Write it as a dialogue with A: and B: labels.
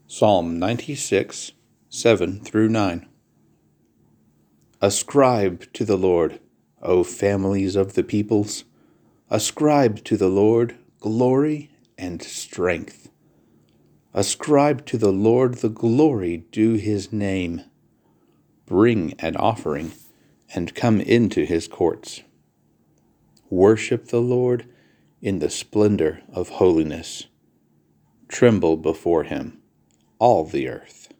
A: Psalm 96, 7 through 9. Ascribe to the Lord, O families of the peoples. Ascribe to the Lord glory and strength. Ascribe to the Lord the glory due his name. Bring an offering and come into his courts. Worship the Lord in the splendor of holiness. Tremble before him, all the earth.